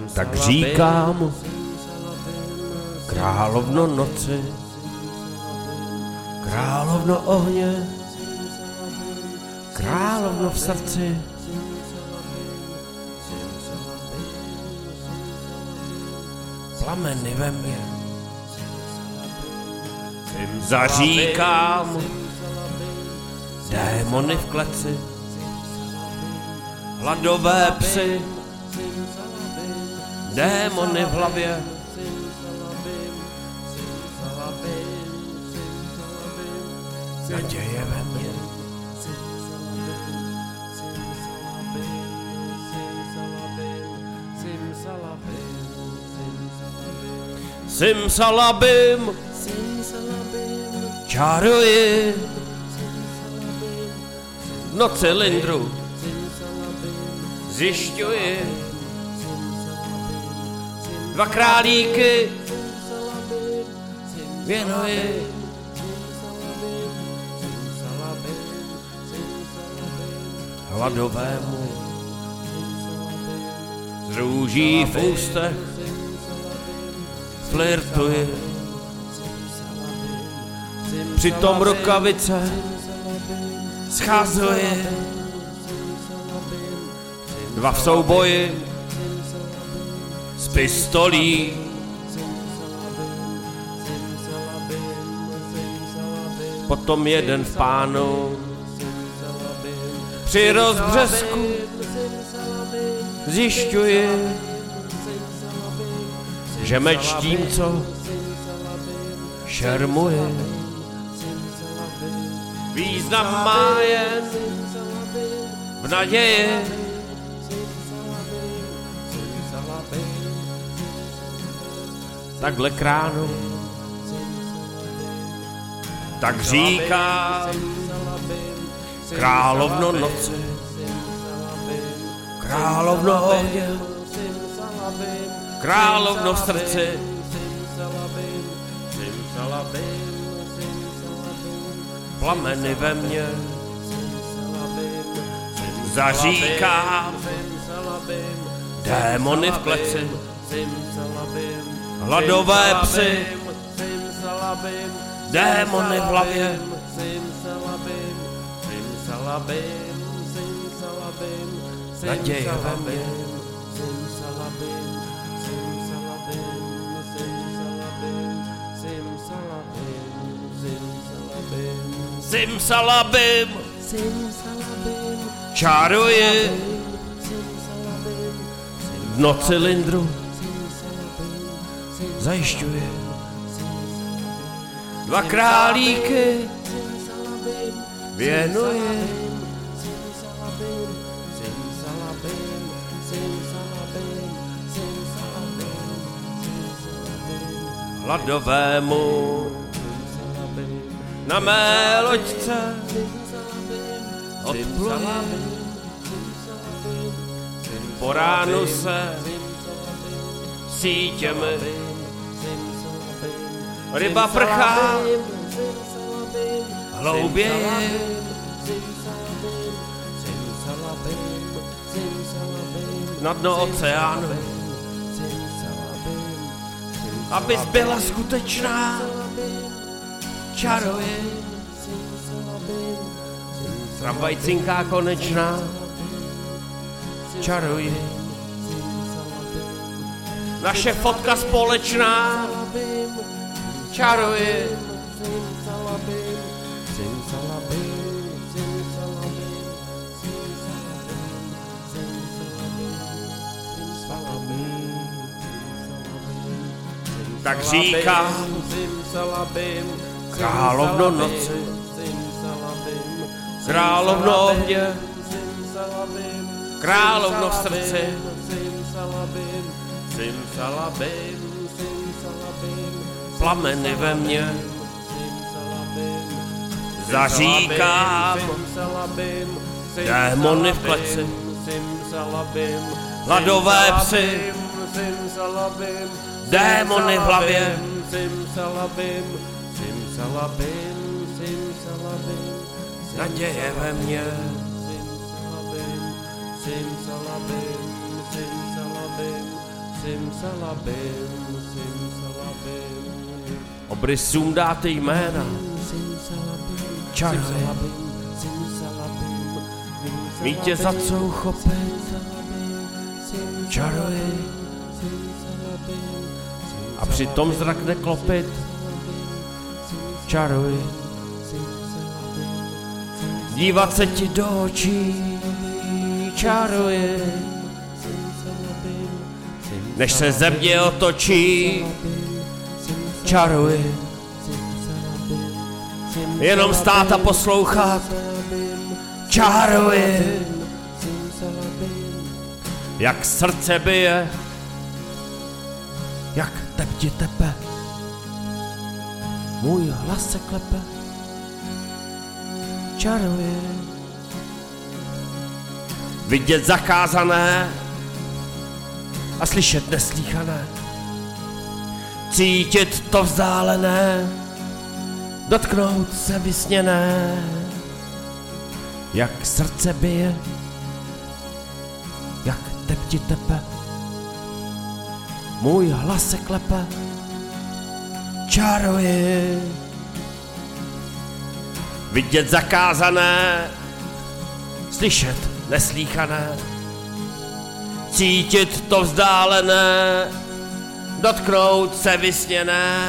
Tak říkám, královno noci, královno ohně, královno v srdci. Plameny ve mně, zaříkám, démony v kleci, hladové psy, démony v hlavě. Naděje ve mně. Simsalabim, čaruji no cylindru, zjišťuji dva králíky, věnuji hladovému z růží v ústech flirtuji, přitom rukavice schazuji, dva v souboji s pistolí, potom jeden v pánu, při rozbřesku zjišťuji, že meč tím, co šermuje, význam má jen v naději. Takhle kránu, tak říkám, královno noci, královno ohně, královno v srdci. Plameny ve mně, zaříkám, démony v kleci, hladové psy, démony v hlavě. Naděje ve mně. Simsalabim, čaruji dno cylindru, zajišťuji dva králíky, věnuji hladovému na mé loďce odpluji, po ránu se sítěmi ryba prchá hlouběji, na dno oceánu, abys byla skutečná, čaruji, tramvaj cinká konečná, čaruji, naše fotka společná, čaruji, tak říkám, královno noci, královno ohně, královno v srdci. Plameny ve mně, zaříkám, démony v kleci, hladové psy, démony v hlavě. Naděje ve mně, simsalabim, simsalabim. Obrysům dáte jména, čaruje, mít tě za co uchopit, čaruje, a přitom zrak neklopit, čaruje, dívat se ti do očí, čaruje, než se země otočí, čaruje, jenom stát a poslouchat, čaruje, jak srdce bije, jak tep ti tepe, můj hlas se klepe, čaruje, vidět zakázané a slyšet neslýchané, cítit to vzdálené, dotknout se vysněné, jak srdce bije, jak tep ti tepe, můj hlas se klepe, čaruje, vidět zakázané, slyšet neslýchané, cítit to vzdálené, dotknout se vysněné.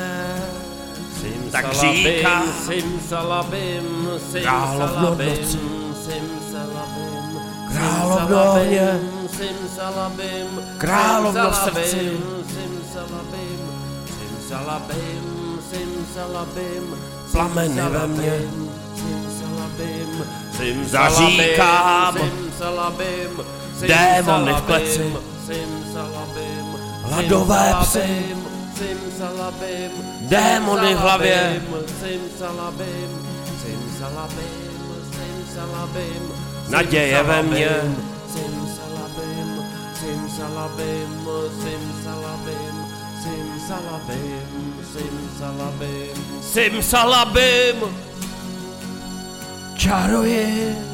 Tak říká simsalabim, simsalabim, simsalabim, královno mě, simsalabim, královno v srdci, simsalabim, simsalabim, simsalabim, plameny ve mně, simsalabim, zaříkám, simsalabim, démony v kleci, simsalabim, hladové psy, simsalabim, démony v hlavě, simsalabim, simsalabim, simsalabim, naděje ve mně, simsalabim, simsalabim, simsalabim, simsalabim, simsalabim, simsalabim, čaruje.